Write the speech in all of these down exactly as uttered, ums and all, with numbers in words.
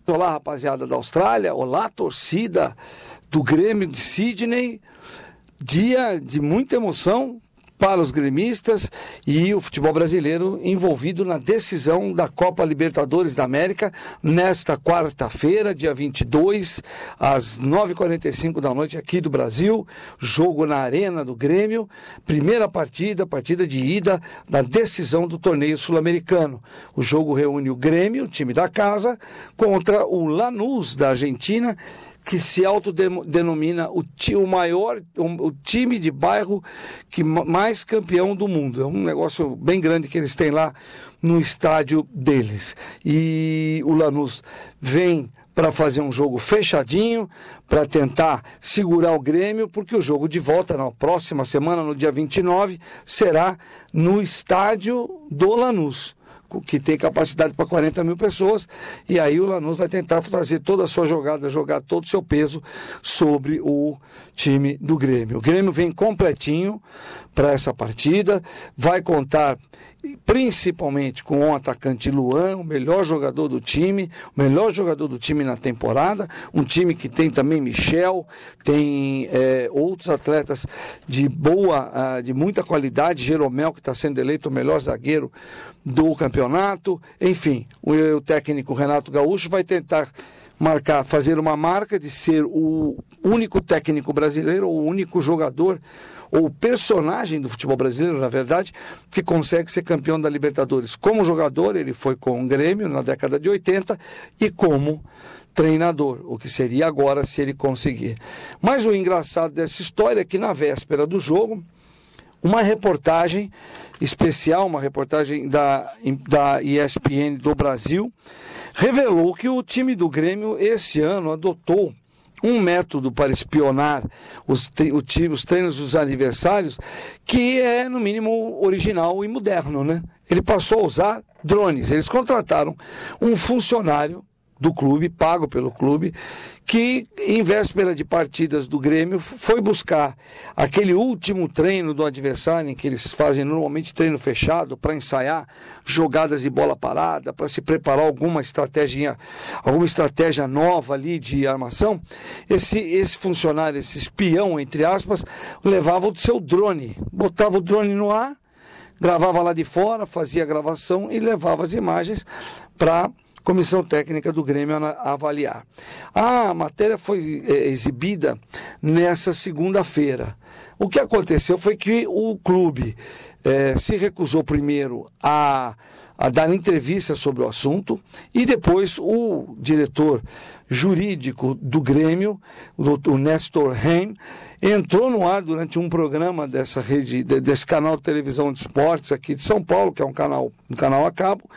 Olá, rapaziada da Austrália, olá, torcida do Grêmio de Sydney, dia de muita emoção para os gremistas e o futebol brasileiro envolvido na decisão da Copa Libertadores da América nesta quarta-feira, dia vinte e dois, às nove e quarenta e cinco da noite aqui do Brasil, jogo na Arena do Grêmio, primeira partida, partida de ida da decisão do torneio sul-americano. O jogo reúne o Grêmio, o time da casa, contra o Lanús da Argentina, que se autodenomina o, o maior, o, o time de bairro que mais campeão do mundo. É um negócio bem grande que eles têm lá no estádio deles. E o Lanús vem para fazer um jogo fechadinho, para tentar segurar o Grêmio, porque o jogo de volta na próxima semana, no dia vinte e nove, será no estádio do Lanús, que tem capacidade para quarenta mil pessoas, e aí o Lanús vai tentar fazer toda a sua jogada, jogar todo o seu peso sobre o time do Grêmio. O Grêmio vem completinho para essa partida, vai contar principalmente com o atacante Luan, o melhor jogador do time, o melhor jogador do time na temporada, um time que tem também Michel, tem é, outros atletas de boa, de muita qualidade, Jeromel, que está sendo eleito o melhor zagueiro do campeonato, enfim, o, o técnico Renato Gaúcho vai tentar marcar, fazer uma marca de ser o único técnico brasileiro, o único jogador ou personagem do futebol brasileiro, na verdade, que consegue ser campeão da Libertadores. Como jogador, ele foi com o Grêmio na década de oitenta e como treinador, o que seria agora se ele conseguir. Mas o engraçado dessa história é que na véspera do jogo, uma reportagem especial, uma reportagem da, da E S P N do Brasil, revelou que o time do Grêmio esse ano adotou um método para espionar os, o time, os treinos dos adversários, que é, no mínimo, original e moderno, né? Ele passou a usar drones. Eles contrataram um funcionário do clube, pago pelo clube, que em véspera de partidas do Grêmio foi buscar aquele último treino do adversário, em que eles fazem normalmente treino fechado para ensaiar jogadas de bola parada, para se preparar alguma estratégia, alguma estratégia nova ali de armação. Esse, esse funcionário, esse espião, entre aspas, levava o seu drone, botava o drone no ar, gravava lá de fora, fazia a gravação e levava as imagens para Comissão Técnica do Grêmio a avaliar. A matéria foi é, exibida nessa segunda-feira. O que aconteceu foi que o clube é, se recusou primeiro a, a dar entrevista sobre o assunto e depois o diretor jurídico do Grêmio, o doutor Nestor Heim, entrou no ar durante um programa dessa rede, desse canal de televisão de esportes aqui de São Paulo, que é um canal, um canal a cabo,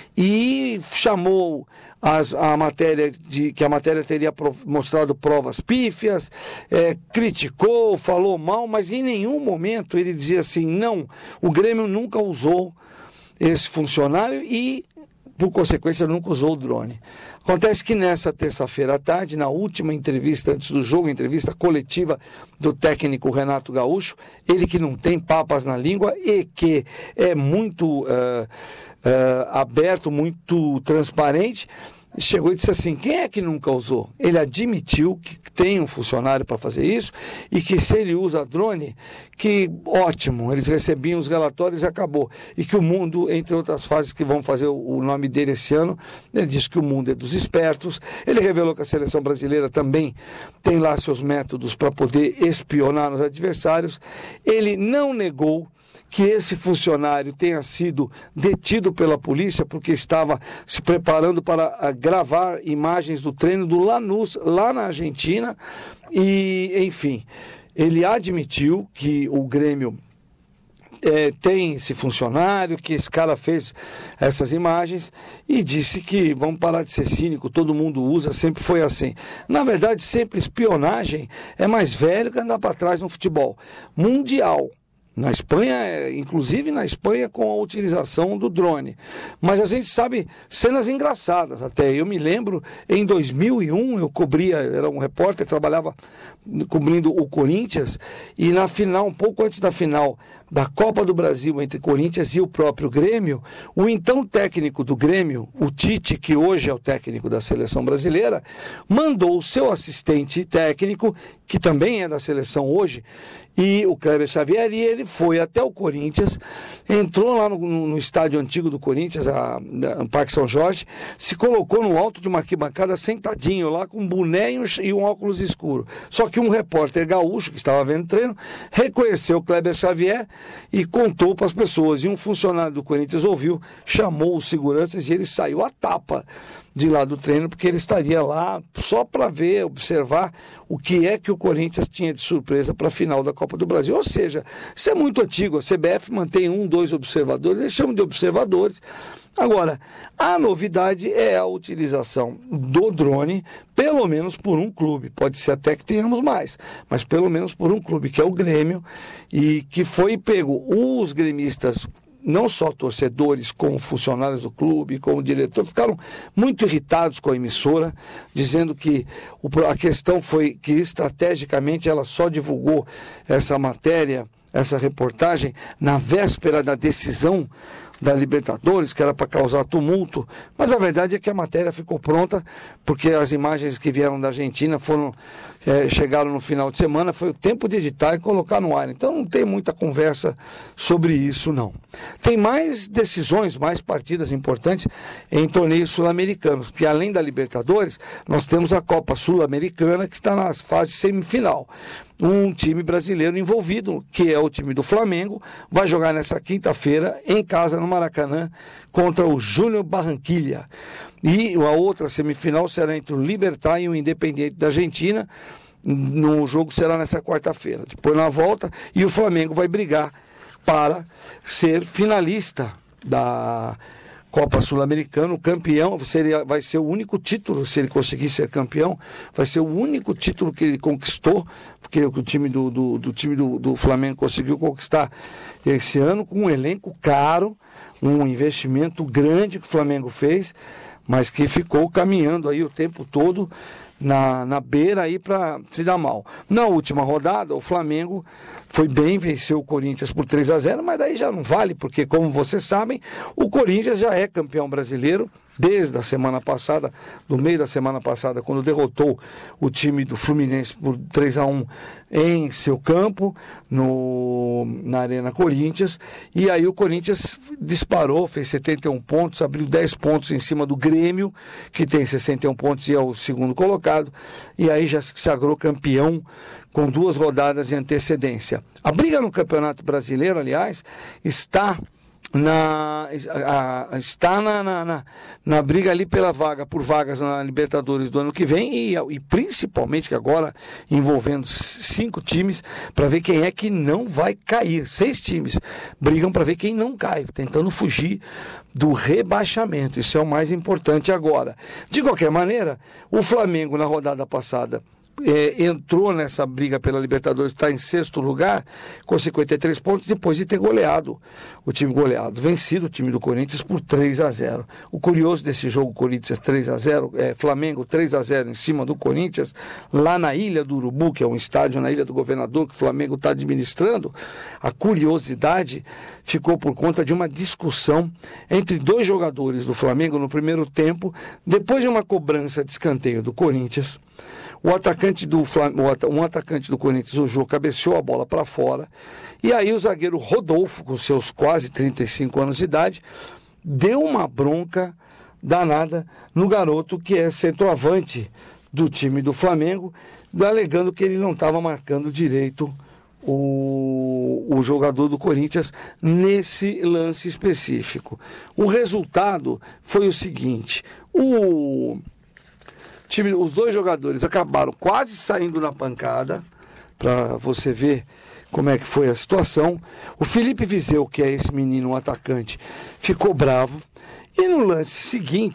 e chamou as, a matéria de que a matéria teria prov, mostrado provas pífias, é, criticou, falou mal, mas em nenhum momento ele dizia assim, não, o Grêmio nunca usou esse funcionário e, por consequência, nunca usou o drone. Acontece que nessa terça-feira à tarde, na última entrevista antes do jogo, entrevista coletiva do técnico Renato Gaúcho, ele que não tem papas na língua e que é muito uh, uh, aberto, muito transparente, chegou e disse assim, quem é que nunca usou? Ele admitiu que tem um funcionário para fazer isso e que se ele usa drone, que ótimo, eles recebiam os relatórios e acabou. E que o mundo, entre outras fases que vão fazer o nome dele esse ano, ele disse que o mundo é dos espertos. Ele revelou que a seleção brasileira também tem lá seus métodos para poder espionar os adversários. Ele não negou que esse funcionário tenha sido detido pela polícia porque estava se preparando para gravar imagens do treino do Lanús lá na Argentina e, enfim, ele admitiu que o Grêmio é, tem esse funcionário, que esse cara fez essas imagens e disse que vamos parar de ser cínico, todo mundo usa, sempre foi assim. Na verdade, sempre espionagem é mais velho que andar para trás no futebol mundial. Na Espanha, inclusive na Espanha com a utilização do drone. Mas a gente sabe cenas engraçadas até. Eu me lembro, em dois mil e um, eu cobria, era um repórter, trabalhava cobrindo o Corinthians, e na final, um pouco antes da final da Copa do Brasil entre Corinthians e o próprio Grêmio, o então técnico do Grêmio, o Tite, que hoje é o técnico da seleção brasileira, mandou o seu assistente técnico, que também é da seleção hoje, e o Kleber Xavier, e ele foi até o Corinthians, entrou lá no, no, no estádio antigo do Corinthians, a, a Parque São Jorge, se colocou no alto de uma arquibancada sentadinho lá, com um boné e um, e um óculos escuro. Só que um repórter gaúcho, que estava vendo o treino, reconheceu o Kleber Xavier e contou para as pessoas. E um funcionário do Corinthians ouviu, chamou os seguranças e ele saiu à tapa de lá do treino, porque ele estaria lá só para ver, observar o que é que o Corinthians tinha de surpresa para a final da Copa do Brasil. Ou seja, isso é muito antigo, a C B F mantém um, dois observadores, eles chamam de observadores. Agora, a novidade é a utilização do drone, pelo menos por um clube, pode ser até que tenhamos mais, mas pelo menos por um clube, que é o Grêmio, e que foi pego, os gremistas, não só torcedores, como funcionários do clube, como diretor, ficaram muito irritados com a emissora, dizendo que o, a questão foi que estrategicamente ela só divulgou essa matéria, essa reportagem, na véspera da decisão da Libertadores, que era para causar tumulto, mas a verdade é que a matéria ficou pronta, porque as imagens que vieram da Argentina foram, é, chegaram no final de semana, foi o tempo de editar e colocar no ar. Então não tem muita conversa sobre isso, não. Tem mais decisões, mais partidas importantes em torneios sul-americanos, que além da Libertadores, nós temos a Copa Sul-Americana, que está nas fases semifinal. Um time brasileiro envolvido, que é o time do Flamengo, vai jogar nessa quinta-feira em casa no Maracanã contra o Júnior Barranquilla. E a outra semifinal será entre o Libertad e o Independiente da Argentina. No jogo será nessa quarta-feira. Depois na volta, e o Flamengo vai brigar para ser finalista da Copa Sul-Americana, o campeão, seria, vai ser o único título, se ele conseguir ser campeão, vai ser o único título que ele conquistou, porque o time do, do, do, time do, do Flamengo conseguiu conquistar esse ano, com um elenco caro, um investimento grande que o Flamengo fez, mas que ficou caminhando aí o tempo todo na, na beira aí para se dar mal. Na última rodada, o Flamengo foi bem, venceu o Corinthians por três a zero, mas daí já não vale, porque como vocês sabem, o Corinthians já é campeão brasileiro desde a semana passada, no meio da semana passada, quando derrotou o time do Fluminense por três a um em seu campo, no, na Arena Corinthians, e aí o Corinthians disparou, fez setenta e um pontos, abriu dez pontos em cima do Grêmio, que tem sessenta e um pontos e é o segundo colocado, e aí já se sagrou campeão com duas rodadas de antecedência. A briga no Campeonato Brasileiro, aliás, está na, a, a, está na, na, na, na briga ali pela vaga, por vagas na Libertadores do ano que vem e, e principalmente que agora envolvendo cinco times para ver quem é que não vai cair. Seis times brigam para ver quem não cai, tentando fugir do rebaixamento. Isso é o mais importante agora. De qualquer maneira, o Flamengo na rodada passada É, entrou nessa briga pela Libertadores, está em sexto lugar, com cinquenta e três pontos, depois de ter goleado o time goleado, vencido o time do Corinthians por três a zero. O curioso desse jogo, Corinthians três a zero, é, Flamengo três a zero em cima do Corinthians, lá na Ilha do Urubu, que é um estádio na Ilha do Governador, que o Flamengo está administrando, a curiosidade ficou por conta de uma discussão entre dois jogadores do Flamengo no primeiro tempo, depois de uma cobrança de escanteio do Corinthians. O atacante do um atacante do Corinthians, o Jô, cabeceou a bola para fora. E aí o zagueiro Rodolfo, com seus quase trinta e cinco anos de idade, deu uma bronca danada no garoto que é centroavante do time do Flamengo, alegando que ele não estava marcando direito o, o jogador do Corinthians nesse lance específico. O resultado foi o seguinte: o time, os dois jogadores acabaram quase saindo na pancada, para você ver como é que foi a situação. O Felipe Viseu, que é esse menino, um atacante, ficou bravo. E no lance seguinte,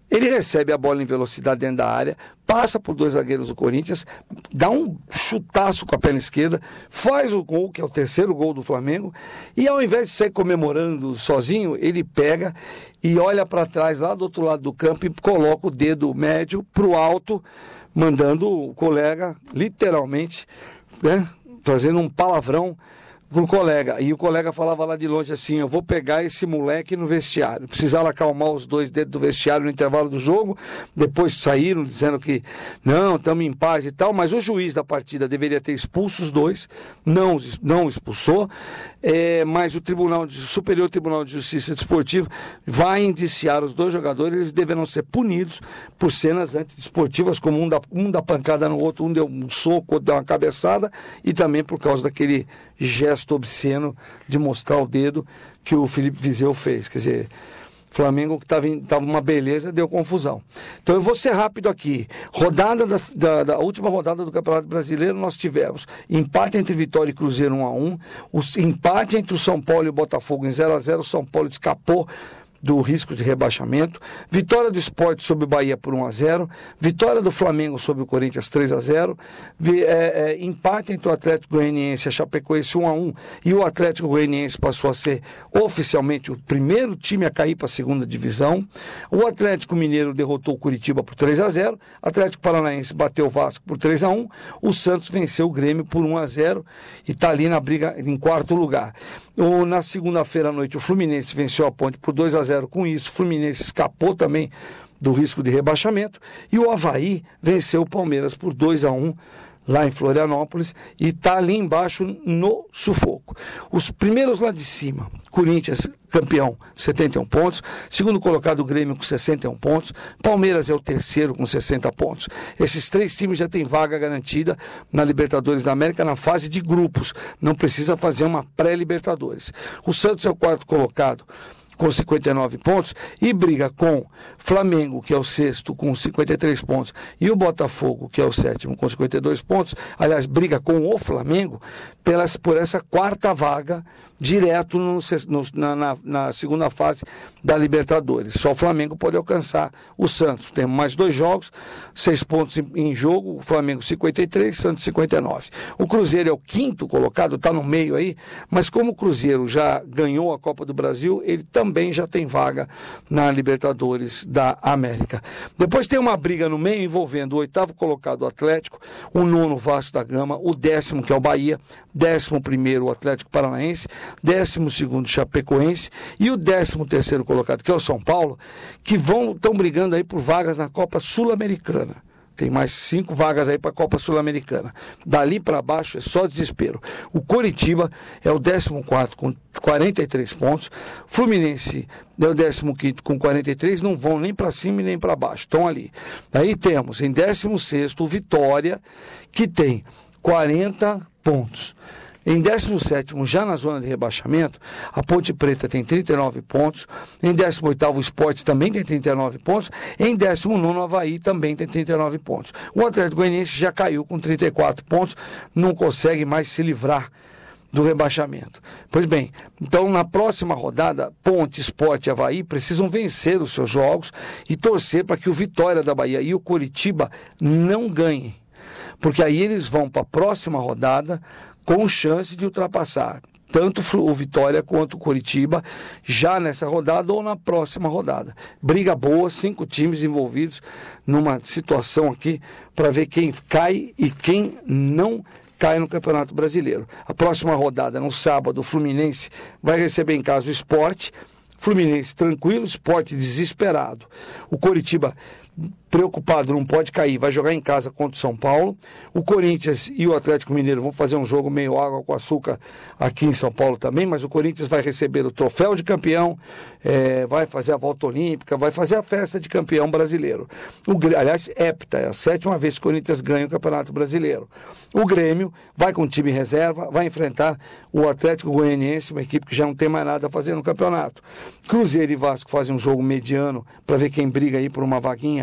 Ele recebe a bola em velocidade dentro da área, passa por dois zagueiros do Corinthians, dá um chutaço com a perna esquerda, faz o gol, que é o terceiro gol do Flamengo, e ao invés de sair comemorando sozinho, ele pega e olha para trás, lá do outro lado do campo, e coloca o dedo médio para o alto, mandando o colega, literalmente, né, trazendo um palavrão pro colega, e o colega falava lá de longe assim: eu vou pegar esse moleque no vestiário. Precisaram acalmar os dois dentro do vestiário no intervalo do jogo, depois saíram dizendo que não, estamos em paz e tal, mas o juiz da partida deveria ter expulso os dois, não, não expulsou, é, mas o Tribunal de, Superior Tribunal de Justiça Desportiva vai indiciar os dois jogadores, eles deverão ser punidos por cenas antidesportivas, como um dá, um dá pancada no outro, um deu um soco, outro deu uma cabeçada, e também por causa daquele gesto obsceno de mostrar o dedo que o Felipe Vizeu fez. Quer dizer, Flamengo que estava uma beleza, deu confusão. Então eu vou ser rápido aqui. Rodada da, da, da última rodada do Campeonato Brasileiro, nós tivemos empate entre Vitória e Cruzeiro um a um, o empate entre o São Paulo e o Botafogo em zero a zero, o São Paulo escapou do risco de rebaixamento, vitória do Sport sobre o Bahia por um a zero, vitória do Flamengo sobre o Corinthians três a zero, vi, é, é, empate entre o Atlético Goianiense e a Chapecoense um a um, e o Atlético Goianiense passou a ser oficialmente o primeiro time a cair para a segunda divisão. O Atlético Mineiro derrotou o Curitiba por três a zero, o Atlético Paranaense bateu o Vasco por três a um, o Santos venceu o Grêmio por um a zero e está ali na briga em quarto lugar. O, na segunda-feira à noite o Fluminense venceu a Ponte por dois a zero. Com isso, o Fluminense escapou também do risco de rebaixamento, e o Avaí venceu o Palmeiras por dois a um lá em Florianópolis e está ali embaixo no sufoco. Os primeiros lá de cima: Corinthians, campeão, setenta e um pontos, segundo colocado o Grêmio com sessenta e um pontos, Palmeiras é o terceiro com sessenta pontos. Esses três times já têm vaga garantida na Libertadores da América na fase de grupos, não precisa fazer uma pré-Libertadores. O Santos é o quarto colocado com cinquenta e nove pontos, e briga com Flamengo, que é o sexto, com cinquenta e três pontos, e o Botafogo, que é o sétimo, com cinquenta e dois pontos. Aliás, briga com o Flamengo pelas, por essa quarta vaga, direto no, no, na, na, na segunda fase da Libertadores. Só o Flamengo pode alcançar o Santos. Temos mais dois jogos, seis pontos em, em jogo, o Flamengo cinquenta e três, Santos cinquenta e nove. O Cruzeiro é o quinto colocado, está no meio aí, mas como o Cruzeiro já ganhou a Copa do Brasil, ele também já tem vaga na Libertadores da América. Depois tem uma briga no meio envolvendo o oitavo colocado, o Atlético, o nono Vasco da Gama, o décimo, que é o Bahia, décimo primeiro o Atlético Paranaense, décimo segundo Chapecoense e o décimo terceiro colocado, que é o São Paulo, que vão estão brigando aí por vagas na Copa Sul-Americana. Tem mais cinco vagas aí para a Copa Sul-Americana. Dali para baixo é só desespero. O Coritiba é o décimo quarto com quarenta e três pontos. Fluminense é o décimo quinto com quarenta e três. Não vão nem para cima e nem para baixo. Estão ali. Aí temos em décimo sexto o Vitória, que tem quarenta pontos. Em décimo sétimo, já na zona de rebaixamento, a Ponte Preta tem trinta e nove pontos. Em décimo oitavo, o Sport também tem trinta e nove pontos. Em décimo nono, o Avaí também tem trinta e nove pontos. O Atlético Goianiense já caiu com trinta e quatro pontos, não consegue mais se livrar do rebaixamento. Pois bem, então na próxima rodada, Ponte, Sport e Avaí precisam vencer os seus jogos e torcer para que o Vitória da Bahia e o Coritiba não ganhem. Porque aí eles vão para a próxima rodada com chance de ultrapassar tanto o Vitória quanto o Coritiba já nessa rodada ou na próxima rodada. Briga boa, cinco times envolvidos numa situação aqui para ver quem cai e quem não cai no Campeonato Brasileiro. A próxima rodada, no sábado, o Fluminense vai receber em casa o Sport. Fluminense tranquilo, Sport desesperado. O Coritiba preocupado, não pode cair, vai jogar em casa contra o São Paulo. O Corinthians e o Atlético Mineiro vão fazer um jogo meio água com açúcar aqui em São Paulo também, mas o Corinthians vai receber o troféu de campeão, é, vai fazer a volta olímpica, vai fazer a festa de campeão brasileiro. O, aliás, hepta, é a sétima vez que o Corinthians ganha o Campeonato Brasileiro. O Grêmio vai com o time reserva, vai enfrentar o Atlético Goianiense, uma equipe que já não tem mais nada a fazer no campeonato. Cruzeiro e Vasco fazem um jogo mediano para ver quem briga aí por uma vaguinha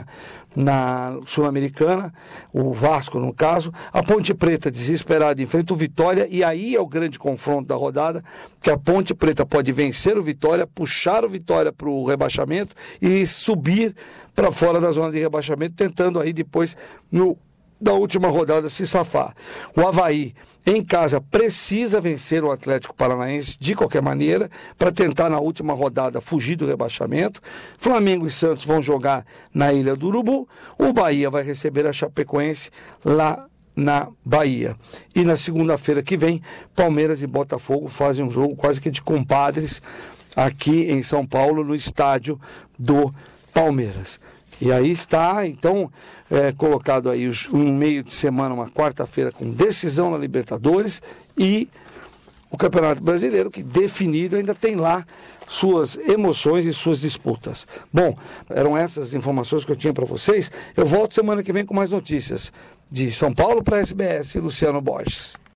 na Sul-Americana, o Vasco no caso. A Ponte Preta, desesperada, enfrenta o Vitória, e aí é o grande confronto da rodada, que a Ponte Preta pode vencer o Vitória, puxar o Vitória para o rebaixamento e subir para fora da zona de rebaixamento, tentando aí depois, no da última rodada, se safar. O Avaí, em casa, precisa vencer o Atlético Paranaense de qualquer maneira, para tentar na última rodada fugir do rebaixamento. Flamengo e Santos vão jogar na Ilha do Urubu. O Bahia vai receber a Chapecoense lá na Bahia. E na segunda-feira que vem, Palmeiras e Botafogo fazem um jogo quase que de compadres aqui em São Paulo, no estádio do Palmeiras. E aí está, então, é, colocado aí um meio de semana, uma quarta-feira, com decisão na Libertadores, e o Campeonato Brasileiro, que definido ainda tem lá suas emoções e suas disputas. Bom, eram essas informações que eu tinha para vocês. Eu volto semana que vem com mais notícias. De São Paulo para a S B S, Luciano Borges.